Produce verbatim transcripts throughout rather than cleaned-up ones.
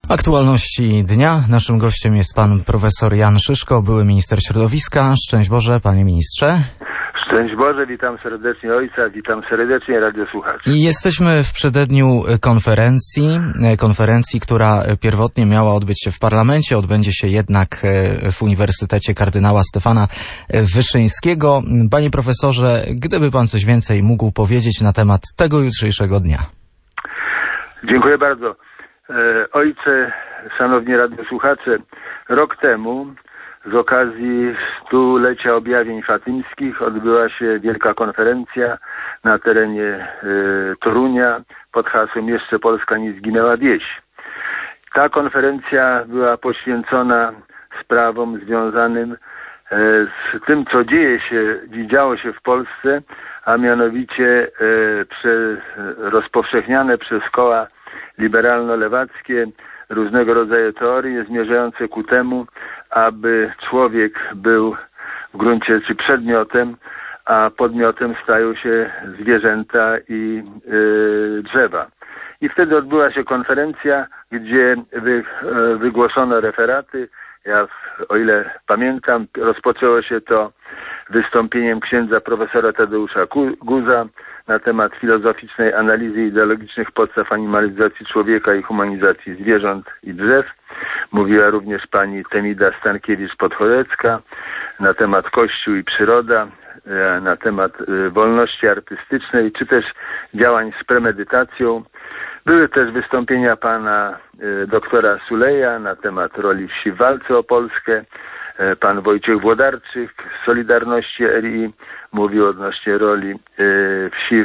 Aktualności dnia. Naszym gościem jest pan profesor Jan Szyszko, były minister środowiska. Szczęść Boże, panie ministrze. Szczęść Boże, witam serdecznie ojca, witam serdecznie radiosłuchaczy. I jesteśmy w przededniu konferencji, konferencji, która pierwotnie miała odbyć się w parlamencie, odbędzie się jednak w Uniwersytecie Kardynała Stefana Wyszyńskiego. Panie profesorze, gdyby pan coś więcej mógł powiedzieć na temat tego jutrzejszego dnia. Dziękuję bardzo. Ojcze, szanowni radiosłuchacze, rok temu z okazji stulecia objawień fatymskich odbyła się wielka konferencja na terenie y, Torunia pod hasłem "Jeszcze Polska nie zginęła wieś". Ta konferencja była poświęcona sprawom związanym y, z tym, co dzieje się, działo się w Polsce, a mianowicie y, przez, rozpowszechniane przez koła liberalno-lewackie różnego rodzaju teorie zmierzające ku temu, aby człowiek był w gruncie rzeczy przedmiotem, a podmiotem stają się zwierzęta i yy, drzewa. I wtedy odbyła się konferencja, gdzie wy, yy, wygłoszono referaty. Ja, o ile pamiętam, rozpoczęło się to wystąpieniem księdza profesora Tadeusza Guza na temat filozoficznej analizy ideologicznych podstaw animalizacji człowieka i humanizacji zwierząt i drzew. Mówiła również pani Temida Stankiewicz-Podchodecka na temat Kościół i przyroda, na temat wolności artystycznej, czy też działań z premedytacją. Były też wystąpienia pana doktora Suleja na temat roli wsi w walce o Polskę. Pan Wojciech Włodarczyk z Solidarności R I mówił odnośnie roli wsi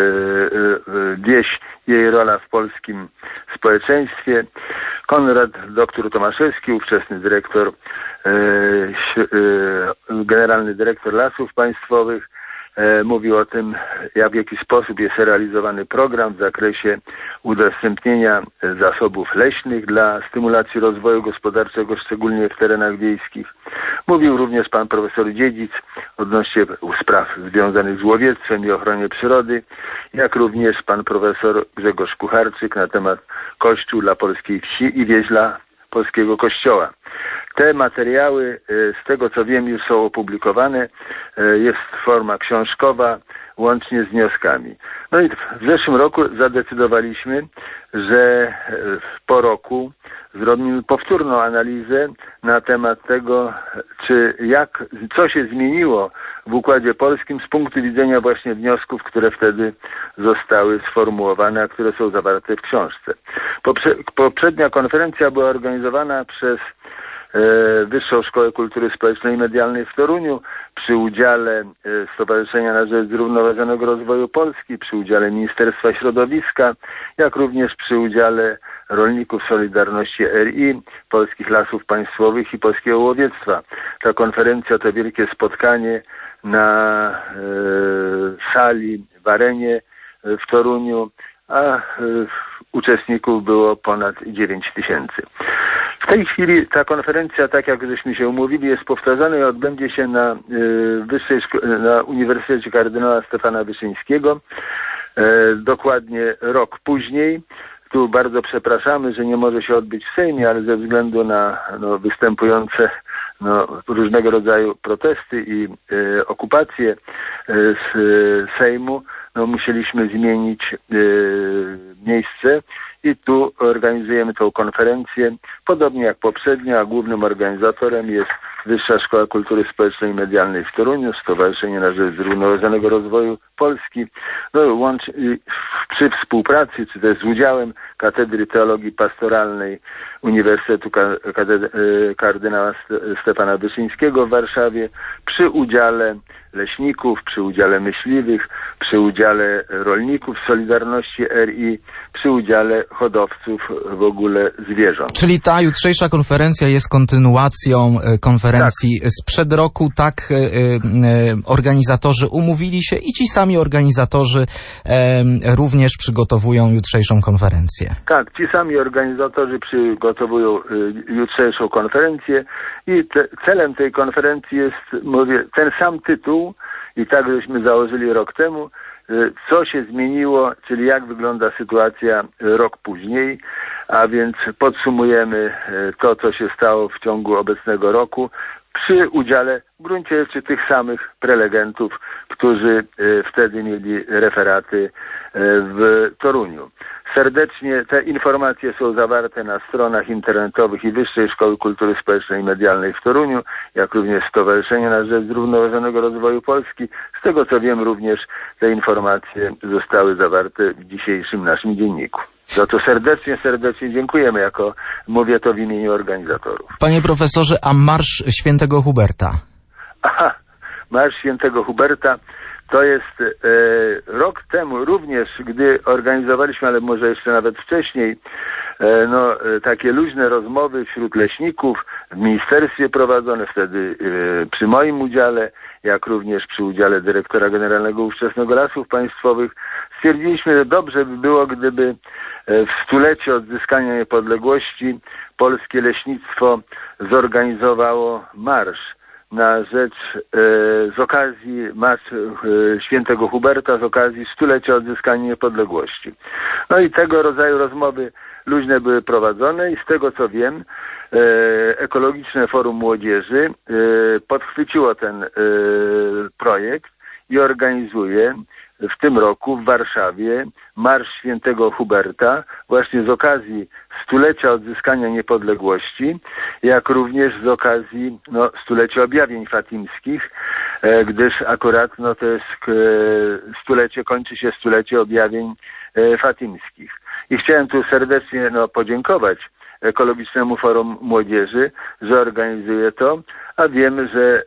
w wieś, jej rola w polskim społeczeństwie. Konrad doktor Tomaszewski, ówczesny dyrektor, generalny dyrektor Lasów Państwowych, mówił o tym, jak w jaki sposób jest realizowany program w zakresie udostępnienia zasobów leśnych dla stymulacji rozwoju gospodarczego, szczególnie w terenach wiejskich. Mówił również pan profesor Dziedzic odnośnie spraw związanych z łowiectwem i ochronie przyrody, jak również pan profesor Grzegorz Kucharczyk na temat Kościół dla polskiej wsi i wieś dla polskiego kościoła. Te materiały, z tego co wiem, już są opublikowane. Jest forma książkowa, łącznie z wnioskami. No i w zeszłym roku zadecydowaliśmy, że po roku zrobimy powtórną analizę na temat tego, czy jak, co się zmieniło w Układzie Polskim z punktu widzenia właśnie wniosków, które wtedy zostały sformułowane, a które są zawarte w książce. Poprze- poprzednia konferencja była organizowana przez Wyższą Szkołę Kultury Społecznej i Medialnej w Toruniu przy udziale Stowarzyszenia na Rzecz Zrównoważonego Rozwoju Polski, przy udziale Ministerstwa Środowiska, jak również przy udziale rolników Solidarności R I, Polskich Lasów Państwowych i Polskiego Łowiectwa. Ta konferencja to wielkie spotkanie na e, sali w Arenie w Toruniu, a e, uczestników było ponad dziewięć tysięcy. W tej chwili ta konferencja, tak jak żeśmy się umówili, jest powtarzana i odbędzie się na, y, wyższej szko- na Uniwersytecie Kardynała Stefana Wyszyńskiego y, dokładnie rok później. Tu bardzo przepraszamy, że nie może się odbyć w Sejmie, ale ze względu na no, występujące no, różnego rodzaju protesty i y, okupacje y, z y, Sejmu, no, musieliśmy zmienić y, miejsce. I tu organizujemy tą konferencję, podobnie jak poprzednio, a głównym organizatorem jest Wyższa Szkoła Kultury Społecznej i Medialnej w Toruniu, Stowarzyszenie na Rzecz Zrównoważonego Rozwoju Polski, no, łącz, przy współpracy, czy też z udziałem Katedry Teologii Pastoralnej Uniwersytetu Kardynała Stefana Wyszyńskiego w Warszawie, przy udziale leśników, przy udziale myśliwych, przy udziale rolników Solidarności R I, przy udziale hodowców w ogóle zwierząt. Czyli ta jutrzejsza konferencja jest kontynuacją konferencji tak. sprzed roku, tak y, y, organizatorzy umówili się i ci sami organizatorzy y, również przygotowują jutrzejszą konferencję. Tak, ci sami organizatorzy przygotowują y, jutrzejszą konferencję i te, celem tej konferencji jest, mówię, ten sam tytuł i tak żeśmy założyli rok temu, co się zmieniło, czyli jak wygląda sytuacja rok później, a więc podsumujemy to, co się stało w ciągu obecnego roku przy udziale w gruncie rzeczy tych samych prelegentów, którzy wtedy mieli referaty w Toruniu. Serdecznie te informacje są zawarte na stronach internetowych i Wyższej Szkoły Kultury Społecznej i Medialnej w Toruniu, jak również Stowarzyszenia na Rzecz Zrównoważonego Rozwoju Polski. Z tego co wiem, również te informacje zostały zawarte w dzisiejszym naszym dzienniku. Za to serdecznie, serdecznie dziękujemy, jako mówię to w imieniu organizatorów. Panie profesorze, a Marsz Świętego Huberta? Aha, Marsz Świętego Huberta to jest e, rok temu również, gdy organizowaliśmy, ale może jeszcze nawet wcześniej, e, no, e, takie luźne rozmowy wśród leśników w ministerstwie prowadzone wtedy e, przy moim udziale, jak również przy udziale dyrektora generalnego ówczesnego Lasów Państwowych. Stwierdziliśmy, że dobrze by było, gdyby w stulecie odzyskania niepodległości polskie leśnictwo zorganizowało marsz na rzecz e, z okazji marsz e, Świętego Huberta, z okazji stulecia odzyskania niepodległości. No i tego rodzaju rozmowy luźne były prowadzone i z tego co wiem, e, Ekologiczne Forum Młodzieży e, podchwyciło ten e, projekt i organizuje w tym roku w Warszawie Marsz Świętego Huberta właśnie z okazji stulecia odzyskania niepodległości, jak również z okazji no, stulecia objawień fatimskich, e, gdyż akurat no, to jest e, stulecie, kończy się stulecie objawień e, fatimskich. I chciałem tu serdecznie no, podziękować Ekologicznemu Forum Młodzieży, że organizuje to, a wiemy, że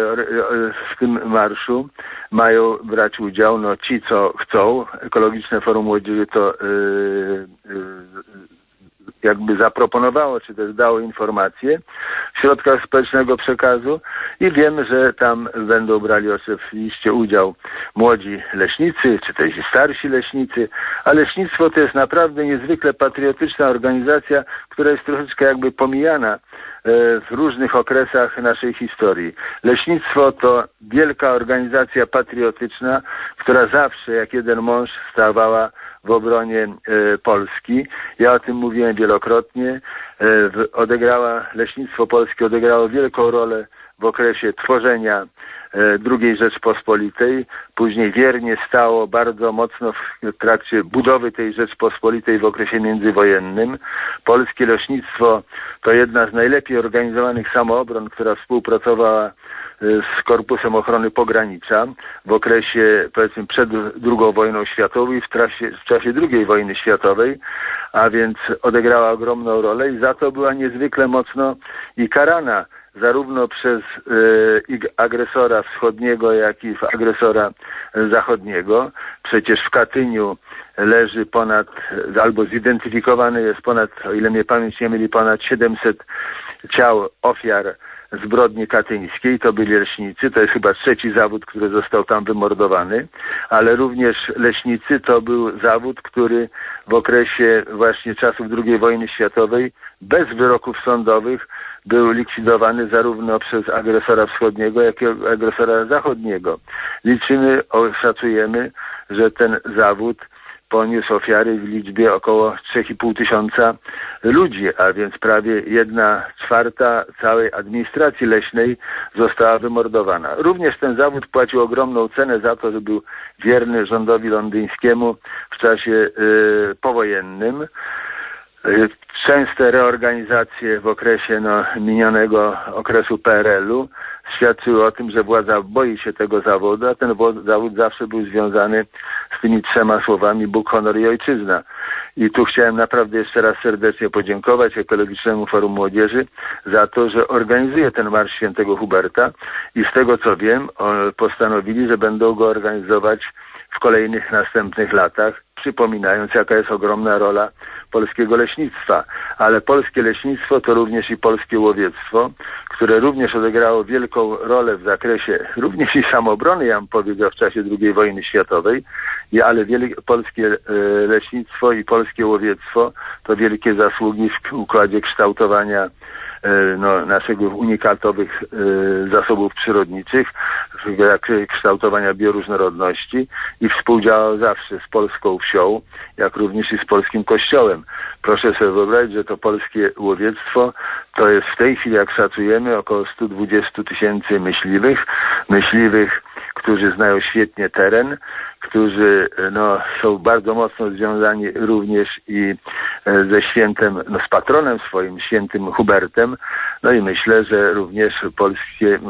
w tym marszu mają brać udział no, ci, co chcą. Ekologiczne Forum Młodzieży to jakby zaproponowało, czy też dało informacje w środkach społecznego przekazu i wiemy, że tam będą brali oczywiście udział młodzi leśnicy, czy też i starsi leśnicy, a leśnictwo to jest naprawdę niezwykle patriotyczna organizacja, która jest troszeczkę jakby pomijana w różnych okresach naszej historii. Leśnictwo to wielka organizacja patriotyczna, która zawsze jak jeden mąż stawała w obronie e, Polski. Ja o tym mówiłem wielokrotnie. E, w, odegrała, Leśnictwo Polskie odegrało wielką rolę w okresie tworzenia e, drugiej Rzeczpospolitej. Później wiernie stało bardzo mocno w, w trakcie budowy tej Rzeczpospolitej w okresie międzywojennym. Polskie leśnictwo to jedna z najlepiej organizowanych samoobron, która współpracowała z Korpusem Ochrony Pogranicza w okresie, powiedzmy, przed drugą wojną światową i w, trasie, w czasie drugiej wojny światowej, a więc odegrała ogromną rolę i za to była niezwykle mocno i karana, zarówno przez y, agresora wschodniego, jak i agresora zachodniego. Przecież w Katyniu leży ponad, albo zidentyfikowane jest ponad, o ile mnie pamięć nie myli, ponad siedemset ciał ofiar zbrodni katyńskiej, to byli leśnicy, to jest chyba trzeci zawód, który został tam wymordowany, ale również leśnicy to był zawód, który w okresie właśnie czasów drugiej wojny światowej bez wyroków sądowych był likwidowany zarówno przez agresora wschodniego, jak i agresora zachodniego. Liczymy, szacujemy, że ten zawód poniósł ofiary w liczbie około trzy i pół tysiąca ludzi, a więc prawie jedna czwarta całej administracji leśnej została wymordowana. Również ten zawód płacił ogromną cenę za to, że był wierny rządowi londyńskiemu w czasie y, powojennym. Y, częste reorganizacje w okresie no, minionego okresu P R L-u świadczyły o tym, że władza boi się tego zawodu, a ten zawód zawsze był związany z tymi trzema słowami Bóg, honor i ojczyzna. I tu chciałem naprawdę jeszcze raz serdecznie podziękować Ekologicznemu Forum Młodzieży za to, że organizuje ten Marsz Świętego Huberta i z tego co wiem, postanowili, że będą go organizować w kolejnych następnych latach, przypominając, jaka jest ogromna rola polskiego leśnictwa. Ale polskie leśnictwo to również i polskie łowiectwo, które również odegrało wielką rolę w zakresie również i samoobrony, ja bym powiedział, w czasie drugiej wojny światowej, ale wielkie, polskie leśnictwo i polskie łowiectwo to wielkie zasługi w układzie kształtowania no, naszego unikatowych zasobów przyrodniczych, jak kształtowania bioróżnorodności i współdziałał zawsze z polską wsią, jak również i z polskim kościołem. Proszę sobie wyobrazić, że to polskie łowiectwo to jest w tej chwili, jak szacujemy, około sto dwadzieścia tysięcy myśliwych, myśliwych, którzy znają świetnie teren, którzy no, są bardzo mocno związani również i ze świętem, no, z patronem swoim, świętym Hubertem. No i myślę, że również polskie yy,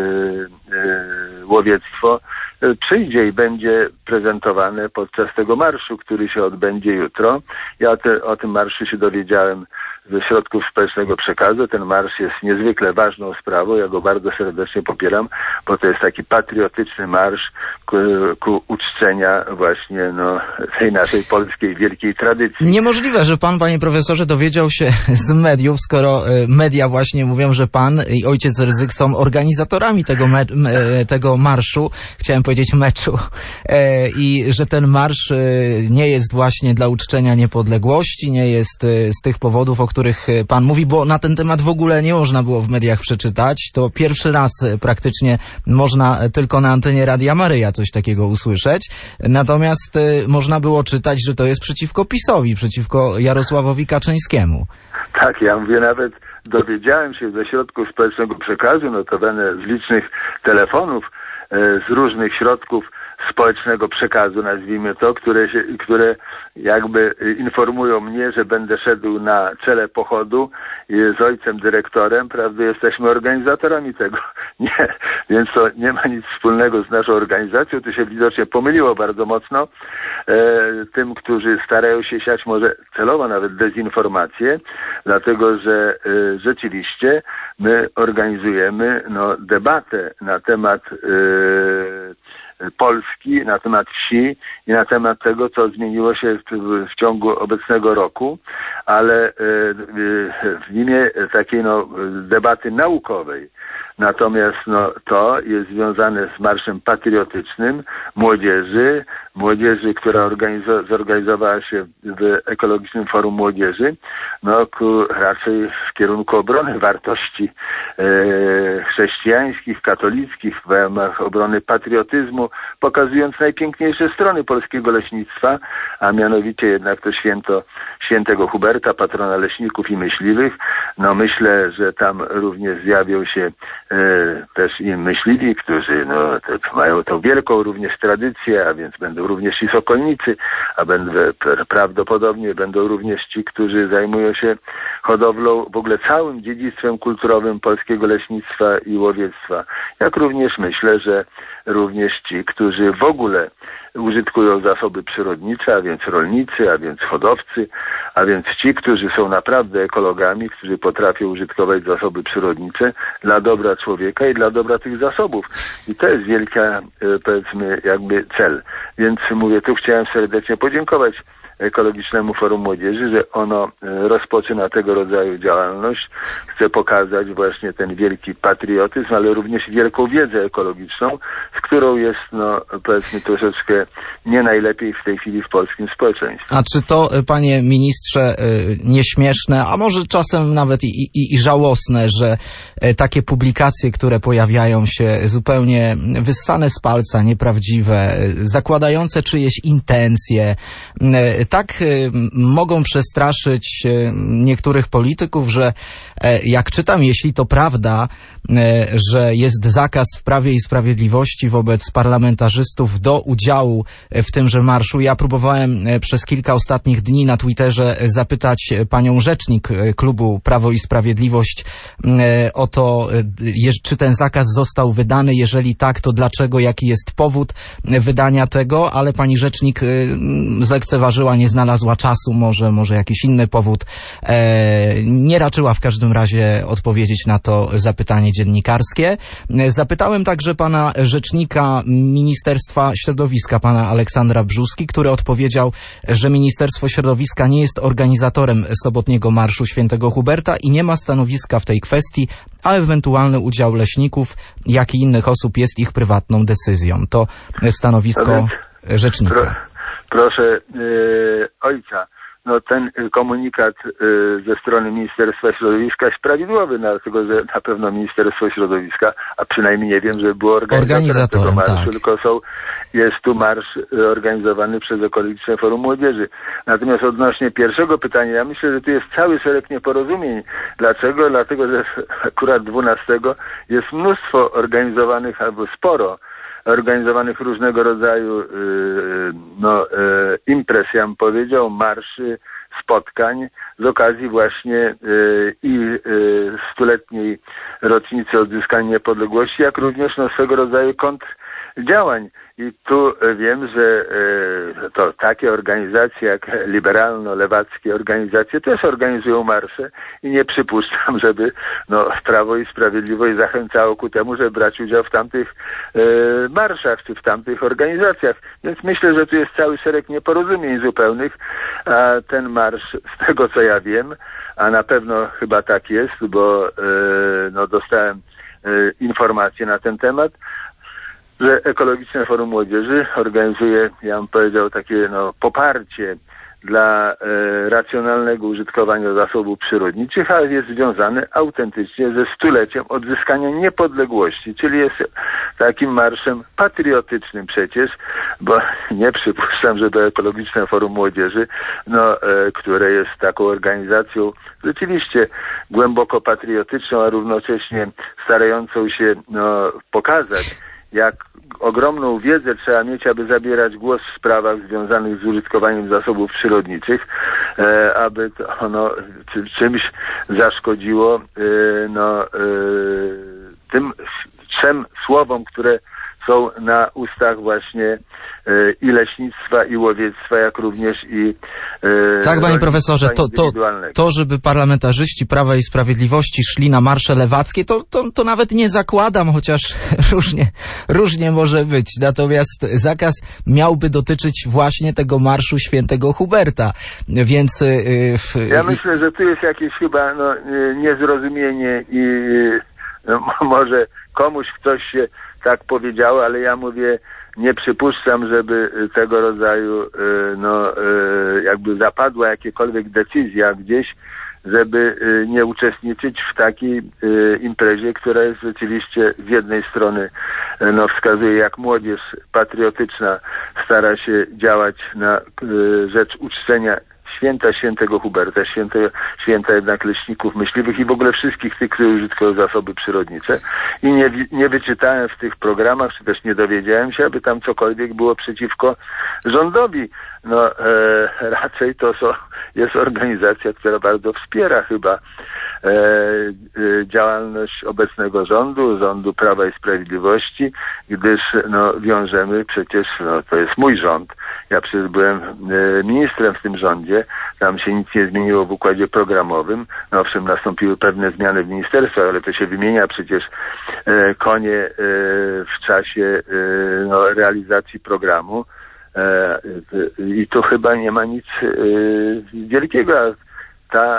yy, łowiectwo przyjdzie i będzie prezentowane podczas tego marszu, który się odbędzie jutro. Ja te, o tym marszu się dowiedziałem ze środków społecznego przekazu. Ten marsz jest niezwykle ważną sprawą. Ja go bardzo serdecznie popieram, bo to jest taki patriotyczny marsz ku, ku uczczenia właśnie no, tej naszej polskiej wielkiej tradycji. Niemożliwe, że pan, panie profesorze, dowiedział się z mediów, skoro media właśnie mówią, że pan i ojciec Rydzyk są organizatorami tego, me, me, tego marszu. Chciałem powiedzieć meczu. E, I że ten marsz nie jest właśnie dla uczczenia niepodległości, nie jest z tych powodów, o których pan mówi, bo na ten temat w ogóle nie można było w mediach przeczytać. To pierwszy raz praktycznie można tylko na antenie Radia Maryja coś takiego usłyszeć. Natomiast można było czytać, że to jest przeciwko PiS-owi, przeciwko Jarosławowi Kaczyńskiemu. Tak, ja mówię, nawet dowiedziałem się ze środków społecznego przekazu, notowane z licznych telefonów, z różnych środków społecznego przekazu, nazwijmy to, które, się, które jakby informują mnie, że będę szedł na czele pochodu z ojcem dyrektorem, prawda, jesteśmy organizatorami tego. Nie, więc to nie ma nic wspólnego z naszą organizacją, to się widocznie pomyliło bardzo mocno e, tym, którzy starają się siać może celowo nawet dezinformację, dlatego, że e, rzeczywiście my organizujemy no, debatę na temat e, Polski, na temat wsi i na temat tego, co zmieniło się w, w ciągu obecnego roku, ale w imię takiej no, debaty naukowej. Natomiast no, to jest związane z marszem patriotycznym młodzieży, młodzieży, która organizo- zorganizowała się w Ekologicznym Forum Młodzieży, no ku, raczej w kierunku obrony wartości e, chrześcijańskich, katolickich, w ramach obrony patriotyzmu, pokazując najpiękniejsze strony polskiego leśnictwa, a mianowicie jednak to święto świętego Huberta, patrona leśników i myśliwych. No myślę, że tam również zjawią się e, też i myśliwi, którzy no, to, mają tą wielką również tradycję, a więc będą również i sokolnicy, a będą, prawdopodobnie będą również ci, którzy zajmują się hodowlą, w ogóle całym dziedzictwem kulturowym polskiego leśnictwa i łowiectwa. Jak również myślę, że również ci, którzy w ogóle użytkują zasoby przyrodnicze, a więc rolnicy, a więc hodowcy, a więc ci, którzy są naprawdę ekologami, którzy potrafią użytkować zasoby przyrodnicze dla dobra człowieka i dla dobra tych zasobów. I to jest wielka, powiedzmy, jakby cel. Więc mówię, tu chciałem serdecznie podziękować Ekologicznemu Forum Młodzieży, że ono rozpoczyna tego rodzaju działalność. Chce pokazać właśnie ten wielki patriotyzm, ale również wielką wiedzę ekologiczną, z którą jest, no, powiedzmy, troszeczkę nie najlepiej w tej chwili w polskim społeczeństwie. A czy to, panie ministrze, nieśmieszne, a może czasem nawet i, i, i żałosne, że takie publikacje, które pojawiają się zupełnie wyssane z palca, nieprawdziwe, zakładające czyjeś intencje, tak mogą przestraszyć niektórych polityków, że jak czytam, jeśli to prawda, że jest zakaz w Prawie i Sprawiedliwości wobec parlamentarzystów do udziału w tymże marszu. Ja próbowałem przez kilka ostatnich dni na Twitterze zapytać panią rzecznik klubu Prawo i Sprawiedliwość o to, czy ten zakaz został wydany. Jeżeli tak, to dlaczego, jaki jest powód wydania tego, ale pani rzecznik zlekceważyła, nie znalazła czasu, może, może jakiś inny powód. Nie raczyła w każdym razie odpowiedzieć na to zapytanie dziennikarskie. Zapytałem także pana rzecznika Ministerstwa Środowiska, pana Aleksandra Brzuski, który odpowiedział, że Ministerstwo Środowiska nie jest organizatorem sobotniego Marszu Świętego Huberta i nie ma stanowiska w tej kwestii, a ewentualny udział leśników, jak i innych osób jest ich prywatną decyzją. To stanowisko rzecznika. Pro, proszę yy, ojca no ten komunikat ze strony Ministerstwa Środowiska jest prawidłowy, dlatego że na pewno Ministerstwo Środowiska, a przynajmniej nie wiem, że było organizatorem, organizatorem tego marszu, tak. Tylko są, jest tu marsz organizowany przez Ekologiczne Forum Młodzieży. Natomiast odnośnie pierwszego pytania, ja myślę, że tu jest cały szereg nieporozumień. Dlaczego? Dlatego, że akurat dwunastego jest mnóstwo organizowanych, albo sporo organizowanych różnego rodzaju yy, no, yy, imprez, ja bym powiedział, marszy, spotkań z okazji właśnie yy, i yy, stuletniej rocznicy odzyskania niepodległości, jak również no, swego rodzaju kontrdziałań. I tu wiem, że e, to takie organizacje jak liberalno-lewackie organizacje też organizują marsze i nie przypuszczam, żeby no, Prawo i Sprawiedliwość zachęcało ku temu, żeby brać udział w tamtych e, marszach czy w tamtych organizacjach. Więc myślę, że tu jest cały szereg nieporozumień zupełnych, a ten marsz, z tego co ja wiem, a na pewno chyba tak jest, bo e, no, dostałem e, informacje na ten temat, że Ekologiczne Forum Młodzieży organizuje, ja bym powiedział, takie no, poparcie dla e, racjonalnego użytkowania zasobów przyrodniczych, ale jest związane autentycznie ze stuleciem odzyskania niepodległości, czyli jest takim marszem patriotycznym przecież, bo nie przypuszczam, żeby Ekologiczne Forum Młodzieży, no, e, które jest taką organizacją rzeczywiście głęboko patriotyczną, a równocześnie starającą się no, pokazać, jak ogromną wiedzę trzeba mieć, aby zabierać głos w sprawach związanych z użytkowaniem zasobów przyrodniczych, e, aby to ono czy, czymś zaszkodziło e, no, e, tym trzem słowom, które są na ustach właśnie i leśnictwa, i łowiectwa, jak również i e, tak, panie profesorze, to, to, to, żeby parlamentarzyści Prawa i Sprawiedliwości szli na marsze lewackie, to, to, to nawet nie zakładam, chociaż różnie, różnie może być. Natomiast zakaz miałby dotyczyć właśnie tego marszu świętego Huberta, więc... Yy, ja myślę, że tu jest jakieś chyba no, niezrozumienie i no, może komuś ktoś się tak powiedziało, ale ja mówię, nie przypuszczam, żeby tego rodzaju no, jakby zapadła jakakolwiek decyzja gdzieś, żeby nie uczestniczyć w takiej imprezie, która jest rzeczywiście z jednej strony no, wskazuje, jak młodzież patriotyczna stara się działać na rzecz uczczenia święta świętego Huberta, świętego, święta jednak leśników, myśliwych i w ogóle wszystkich tych, którzy użytkują zasoby przyrodnicze. I nie, nie wyczytałem w tych programach, czy też nie dowiedziałem się, aby tam cokolwiek było przeciwko rządowi. No e, raczej to są, jest organizacja, która bardzo wspiera chyba e, e, działalność obecnego rządu, rządu Prawa i Sprawiedliwości, gdyż no, wiążemy przecież, no, to jest mój rząd. Ja przecież byłem e, ministrem w tym rządzie, tam się nic nie zmieniło w układzie programowym. No owszem, nastąpiły pewne zmiany w ministerstwach, ale to się wymienia przecież e, konie e, w czasie e, no, realizacji programu. E, I tu chyba nie ma nic e, wielkiego. Ta,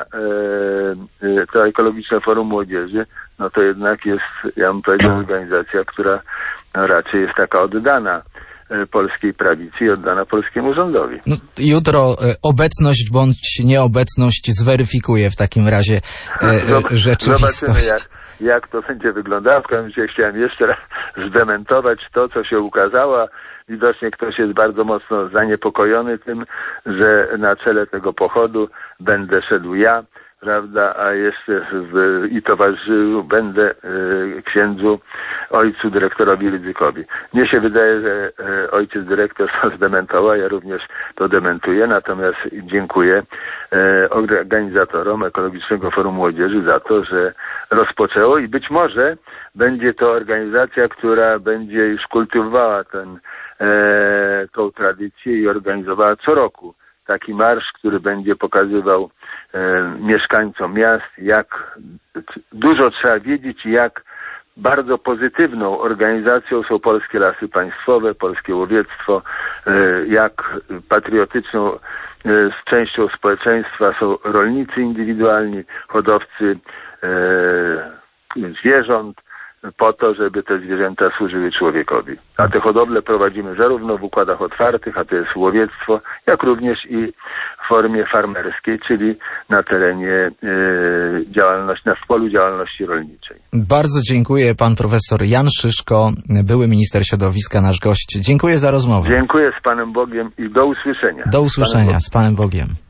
e, to Ekologiczne Forum Młodzieży, no to jednak jest, ja bym powiedział, organizacja, która no, raczej jest taka oddana polskiej prawicy i oddana polskiemu rządowi. No, jutro obecność bądź nieobecność zweryfikuje w takim razie e, rzeczywistość. Zobaczymy, jak, jak to będzie wyglądało. W każdym razie chciałem jeszcze raz zdementować to, co się ukazało. Widocznie ktoś jest bardzo mocno zaniepokojony tym, że na czele tego pochodu będę szedł ja, prawda, a jeszcze w, i towarzyszył będę e, księdzu, ojcu dyrektorowi Rydzykowi. Mnie się wydaje, że e, ojciec dyrektor to zdementował, ja również to dementuję, natomiast dziękuję e, organizatorom Ekologicznego Forum Młodzieży za to, że rozpoczęło i być może będzie to organizacja, która będzie już kultywowała ten, e, tą tradycję i organizowała co roku taki marsz, który będzie pokazywał e, mieszkańcom miast, jak dużo trzeba wiedzieć i jak bardzo pozytywną organizacją są Polskie Lasy Państwowe, Polskie Łowiectwo, e, jak patriotyczną e, z częścią społeczeństwa są rolnicy indywidualni, hodowcy e, zwierząt, po to, żeby te zwierzęta służyły człowiekowi. A te hodowle prowadzimy zarówno w układach otwartych, a to jest łowiectwo, jak również i w formie farmerskiej, czyli na terenie y, działalności, na w polu działalności rolniczej. Bardzo dziękuję. Pan profesor Jan Szyszko, były minister środowiska, nasz gość. Dziękuję za rozmowę. Dziękuję, z Panem Bogiem i do usłyszenia. Do usłyszenia, z Panem Bogiem.